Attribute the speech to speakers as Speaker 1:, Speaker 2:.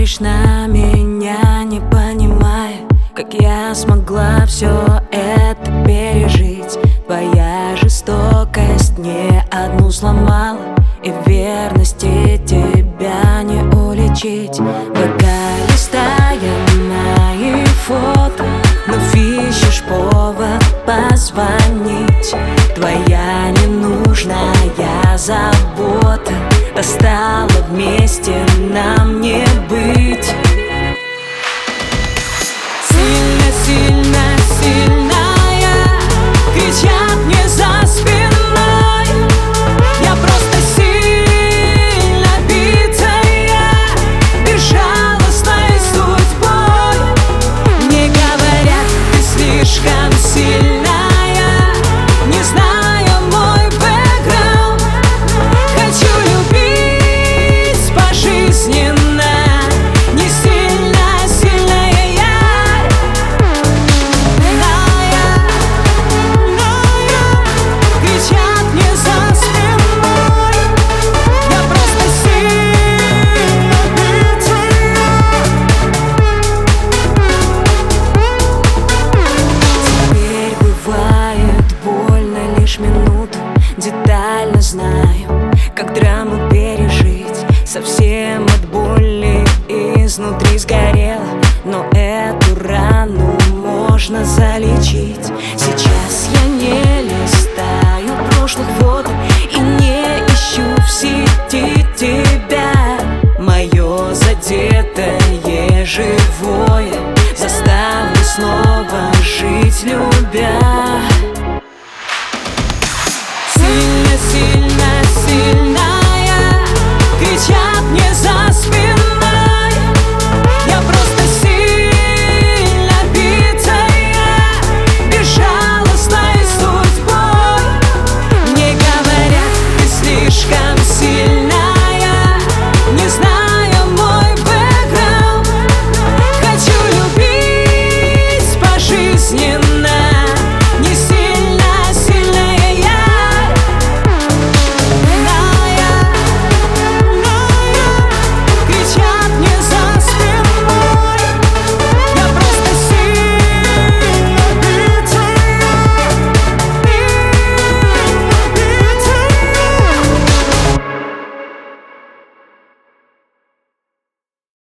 Speaker 1: смотришь на меня, не понимая, как я смогла все это пережить. Твоя жестокость не одну сломала, и верности тебя не уличить. Пока листая мои фото, вновь ищешь повод позвонить. Твоя ненужная забота достала вместе нам не быть. Сильно, сильно, сильная кричат мне за спиной. Я просто сильно битая, безжалостной судьбой. Мне говорят, ты слишком сильная, не зная мой бэкграунд. Хочу любить пожизненно, не сильно сильная я. Кричат мне за спиной. Я просто сильно битая. Теперь бывает больно лишь минуту, детально знаю, как драму пережить. Совсем от боли изнутри сгорела, но эту рану можно залечить. Сейчас я не листаю прошлых фото и не ищу в сети тебя. Мое задетое живое заставлю снова жить, любя.